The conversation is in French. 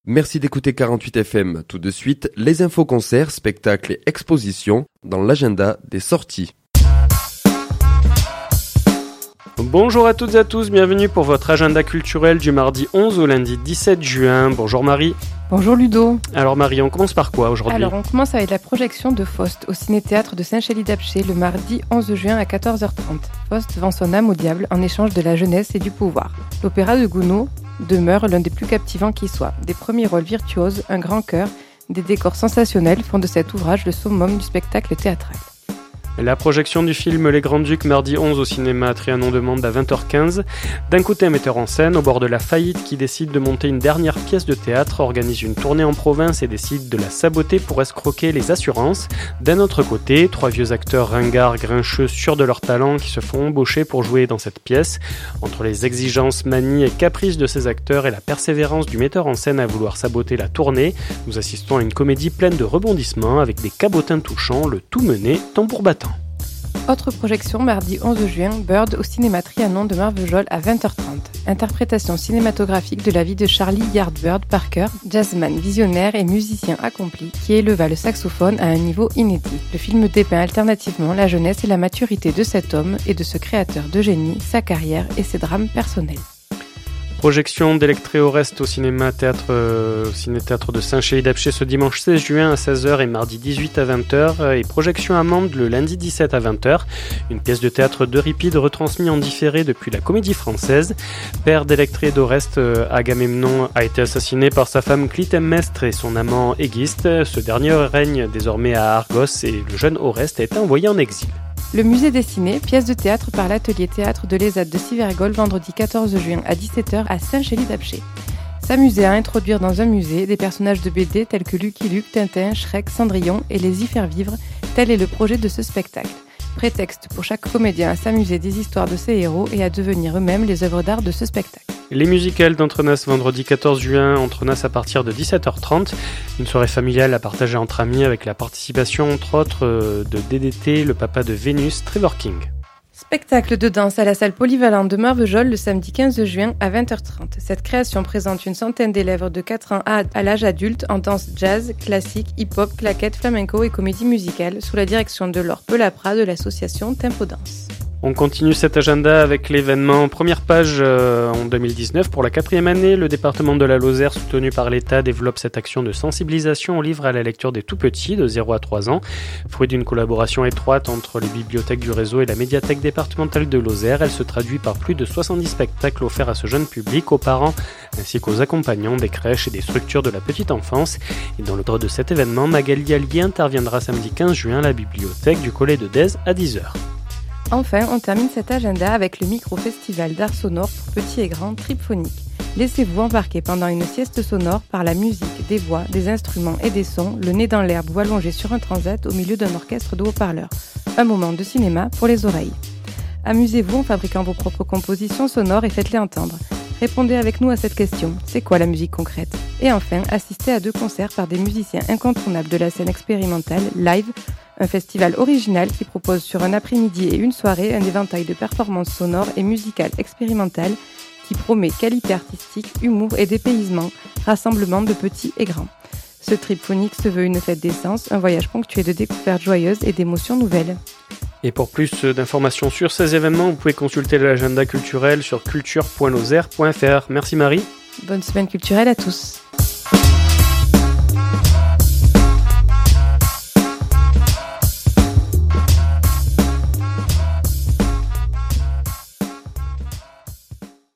Merci d'écouter 48 FM. Tout de suite, les infos concerts, spectacles et expositions dans l'agenda des sorties. Bonjour à toutes et à tous, bienvenue pour votre agenda culturel du mardi 11 au lundi 17 juin. Bonjour Marie. Bonjour Ludo. Alors Marie, on commence par quoi aujourd'hui ? Alors on commence avec la projection de Faust au ciné-théâtre de Saint-Chély-d'Apcher le mardi 11 juin à 14h30. Faust vend son âme au diable en échange de la jeunesse et du pouvoir. L'opéra de Gounod demeure l'un des plus captivants qui soit. Des premiers rôles virtuoses, un grand chœur, des décors sensationnels font de cet ouvrage le summum du spectacle théâtral. La projection du film Les Grands-Ducs mardi 11 au cinéma Trianon-de-Mende à 20h15. D'un côté, un metteur en scène au bord de la faillite qui décide de monter une dernière pièce de théâtre, organise une tournée en province et décide de la saboter pour escroquer les assurances. D'un autre côté, trois vieux acteurs ringards, grincheux, sûrs de leur talent qui se font embaucher pour jouer dans cette pièce. Entre les exigences, manies et caprices de ces acteurs et la persévérance du metteur en scène à vouloir saboter la tournée, nous assistons à une comédie pleine de rebondissements avec des cabotins touchants, le tout mené tambour battant. Autre projection mardi 11 juin, Bird au cinéma Trianon de Marvejols à 20h30. Interprétation cinématographique de la vie de Charlie Yardbird Parker, jazzman visionnaire et musicien accompli qui éleva le saxophone à un niveau inédit. Le film dépeint alternativement la jeunesse et la maturité de cet homme et de ce créateur de génie, sa carrière et ses drames personnels. Projection d'Electré Oreste au cinéma-théâtre de Saint-Chély-d'Apcher ce dimanche 16 juin à 16h et mardi 18 à 20h et projection à Mende le lundi 17 à 20h. Une pièce de théâtre d'Euripide retransmise en différé depuis la Comédie Française. Père d'Electré d'Oreste, Agamemnon a été assassiné par sa femme Clytemnestre et son amant Égiste. Ce dernier règne désormais à Argos et le jeune Oreste a été envoyé en exil. Le musée dessiné, pièce de théâtre par l'atelier théâtre de l'ESAT de Civergol vendredi 14 juin à 17h à Saint-Chély-d'Apcher. S'amuser à introduire dans un musée des personnages de BD tels que Lucky Luke, Tintin, Shrek, Cendrillon et les y faire vivre, tel est le projet de ce spectacle. Prétexte pour chaque comédien à s'amuser des histoires de ses héros et à devenir eux-mêmes les œuvres d'art de ce spectacle. Les musicales d'Entrenas vendredi 14 juin, Entrenas à partir de 17h30. Une soirée familiale à partager entre amis avec la participation entre autres de DDT, le papa de Vénus, Trevor King. Spectacle de danse à la salle polyvalente de Marvejols le samedi 15 juin à 20h30. Cette création présente une centaine d'élèves de 4 ans à l'âge adulte en danse jazz, classique, hip-hop, claquette, flamenco et comédie musicale sous la direction de Laure Pelapra de l'association Tempo Danse. On continue cet agenda avec l'événement Première Page en 2019. Pour la 4e année, le département de la Lozère, soutenu par l'État, développe cette action de sensibilisation au livre à la lecture des tout-petits de 0 à 3 ans. Fruit d'une collaboration étroite entre les bibliothèques du réseau et la médiathèque départementale de Lozère, elle se traduit par plus de 70 spectacles offerts à ce jeune public, aux parents ainsi qu'aux accompagnants des crèches et des structures de la petite enfance. Et dans le cadre de cet événement, Magali Allier interviendra samedi 15 juin à la bibliothèque du Collège de Dèze à 10h. Enfin, on termine cet agenda avec le micro-festival d'art sonore pour petits et grands Tripphonique. Laissez-vous embarquer pendant une sieste sonore par la musique, des voix, des instruments et des sons, le nez dans l'herbe ou allongé sur un transat au milieu d'un orchestre de haut-parleurs. Un moment de cinéma pour les oreilles. Amusez-vous en fabriquant vos propres compositions sonores et faites-les entendre. Répondez avec nous à cette question, c'est quoi la musique concrète ? Et enfin, assistez à 2 concerts par des musiciens incontournables de la scène expérimentale, Live, un festival original qui propose sur un après-midi et une soirée un éventail de performances sonores et musicales expérimentales qui promet qualité artistique, humour et dépaysement, rassemblement de petits et grands. Ce Tripphonique se veut une fête d'essence, un voyage ponctué de découvertes joyeuses et d'émotions nouvelles. Et pour plus d'informations sur ces événements, vous pouvez consulter l'agenda culturel sur culture.lozère.fr. Merci Marie. Bonne semaine culturelle à tous.